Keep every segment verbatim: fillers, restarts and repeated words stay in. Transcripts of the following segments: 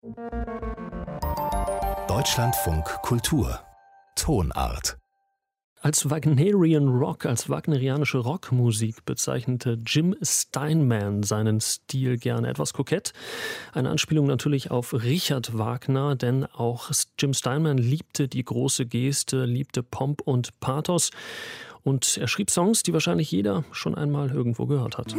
Deutschlandfunk Kultur Tonart. Als Wagnerian Rock, als wagnerianische Rockmusik bezeichnete Jim Steinman seinen Stil gerne etwas kokett. Eine Anspielung natürlich auf Richard Wagner, denn auch Jim Steinman liebte die große Geste, liebte Pomp und Pathos. Und er schrieb Songs, die wahrscheinlich jeder schon einmal irgendwo gehört hat.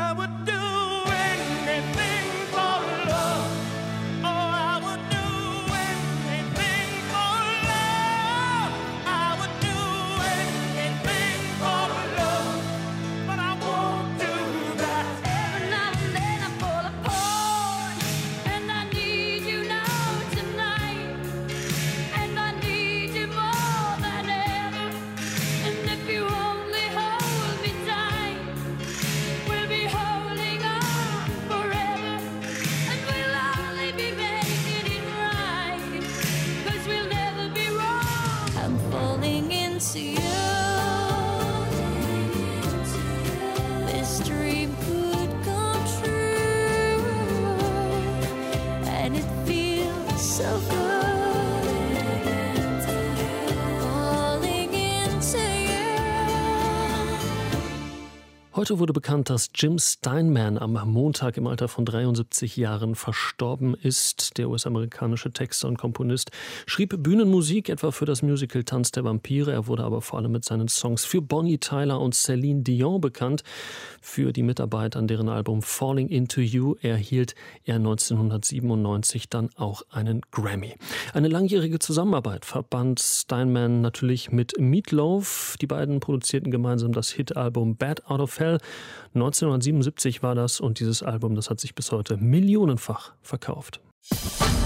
Heute wurde bekannt, dass Jim Steinman am Montag im Alter von dreiundsiebzig Jahren verstorben ist. Der U S-amerikanische Texter und Komponist schrieb Bühnenmusik, etwa für das Musical Tanz der Vampire. Er wurde aber vor allem mit seinen Songs für Bonnie Tyler und Celine Dion bekannt. Für die Mitarbeit an deren Album Falling Into You erhielt er neunzehnhundertsiebenundneunzig dann auch einen Grammy. Eine langjährige Zusammenarbeit verband Steinman natürlich mit Meat Loaf. Die beiden produzierten gemeinsam das Hitalbum Bat Out of Hell. neunzehnhundertsiebenundsiebzig war das und dieses Album, das hat sich bis heute millionenfach verkauft.